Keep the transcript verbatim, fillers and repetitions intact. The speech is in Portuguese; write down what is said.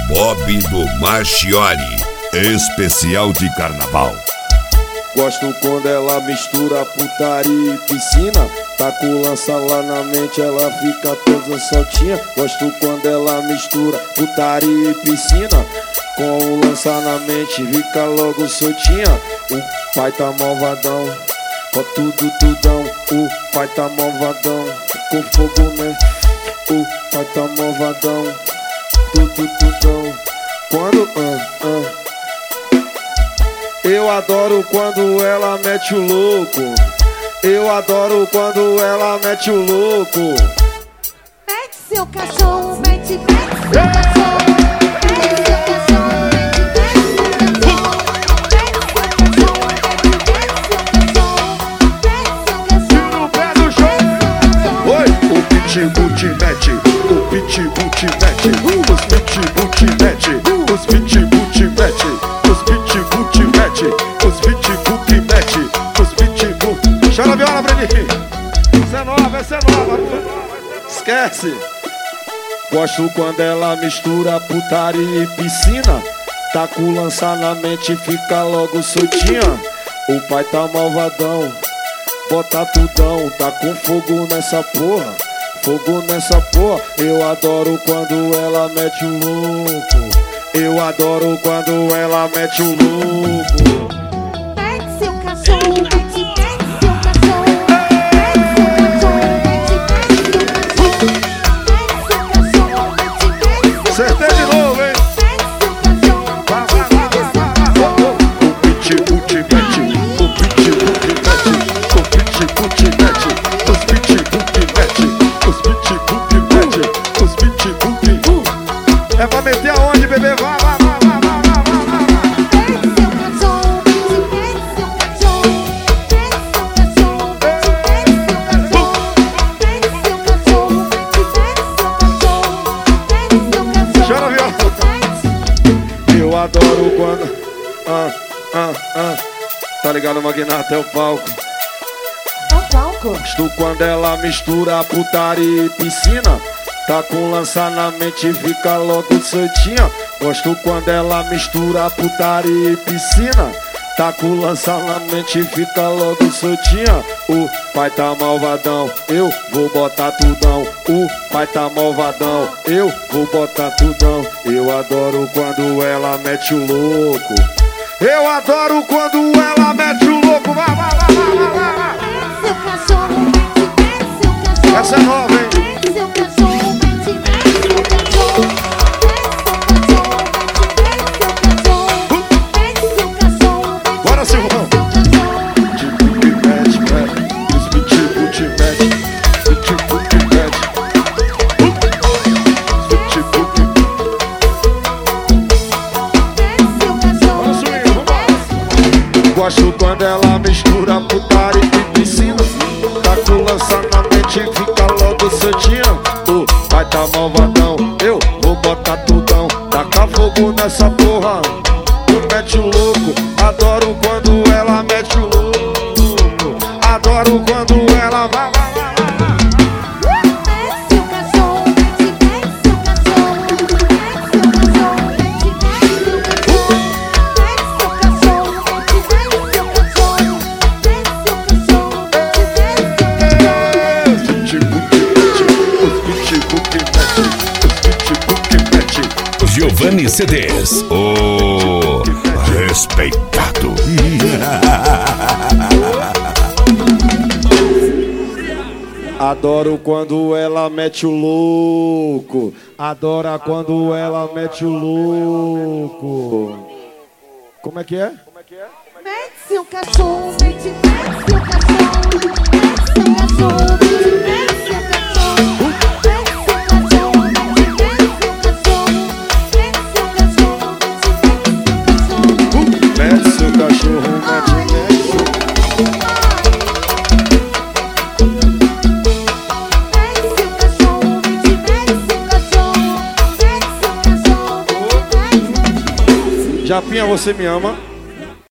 Bob do Marchiori, especial de carnaval. Gosto quando ela mistura putaria e piscina. Tá com lança lá na mente, ela fica toda soltinha. Gosto quando ela mistura putaria e piscina. Com o lança na mente, fica logo soltinha. O pai tá malvadão, com tudo tudão. O pai tá malvadão, com fogo, né? O pai tá malvadão, tudo tudão. Quando, ah, ah. Eu adoro quando ela mete o louco. Eu adoro quando ela mete o louco. Mete seu cachorro, mete, mete seu cachorro. Mete seu cachorro, mete, mete seu cachorro. Mete seu cachorro, mete seu cachorro. No pé do chão. Oi, o pitbull te mete. O pitbull te mete. Os pitbull te mete. Os pitbull te mete. Os pitbull te mete. Os pitbull te mete. Os pitbull. Chora a viola pra mim. Essa é nova, essa é nova. Esquece. Gosto quando ela mistura putaria e piscina. Tá com lança na mente, fica logo soltinha. O pai tá malvadão, bota tudão. Tá com fogo nessa porra, fogo nessa porra. Eu adoro quando ela mete o louco. Eu adoro quando ela mete o louco. Mete seu cachorro, mete, mete seu cachorro. Mete seu cachorro, mete, mete seu cachorro. Mete seu cachorro, mete, mete seu cachorro. Acertei de novo, hein? Mete seu cachorro, mete, mete seu cachorro. O pitbull te mete. O pitbull te mete. O pitbull te mete. Os pitbull te mete. Os pitbull te mete. Os pitbull te... É pra meter aonde, bebê? Vai, vai, vai, vai, vai, vai, vai, vai. Mete seu cachorro, mete, mete seu cachorro. Mete seu cachorro, mete, mete seu cachorro. Mete seu cachorro, mete, mete seu cachorro. Mete seu cachorro. Chora, viola. Eu adoro quando... Ah, ah, ah. Tá ligado, magnata, é o palco. É o palco. Gosto quando ela mistura putaria e piscina. Tá com lança na mente, fica logo soltinha. Gosto quando ela mistura putaria e piscina. Tá com lança na mente, fica logo soltinha. O pai tá malvadão, eu vou botar tudão. O pai tá malvadão, eu vou botar tudão. Eu adoro quando ela mete o louco. Eu adoro quando ela mete o louco. Vai, vai, vai, vai, vai, vai. Mete seu cachorro, mete, mete seu cachorro. Essa é nova, hein? Mete seu cachorro, mete, mete seu cachorro. Mete seu cachorro, mete, mete seu cachorro. Mete seu cachorro, mete, Bora, Silvão. mete seu cachorro. Pitbull te mete, mete. Os pitbull te mete. Pitbull te mete. Os pitbull te Mete seu cachorro. Bora, swing, vambora. Gosto quando ela mistura putaria e piscina. Tá com lança na mente, fica logo soltinha. O pai tá malvadão, eu vou botar tudão. Taca fogo nessa porra, mete o louco. Adoro quando ela mete o louco. Adoro quando ela vai, vai, vai, vai. Mete seu cachorro, mete, mete seu cachorro. Mete seu cachorro, mete, mete seu cachorro. Mete seu cachorro, mete, mete seu cachorro. Mete seu cachorro, mete, mete seu cachorro. Pitbull te mete, os pitbull te mete, os pitbull te mete. Giovanni C Ds, o respeitado. Adoro quando ela mete o louco. Adora quando ela mete o louco. Como é que é? Mete seu cachorro, mete, mete seu cachorro. Mete seu cachorro, mete, mete seu cachorro. Mete seu cachorro, mete, mete seu cachorro. Mete seu cachorro, mete, mete seu cachorro. Mete seu cachorro, mete, mete seu Mete seu cachorro, mete, mete seu cachorro. Mete seu cachorro, mete, mete. Japinha, você me ama?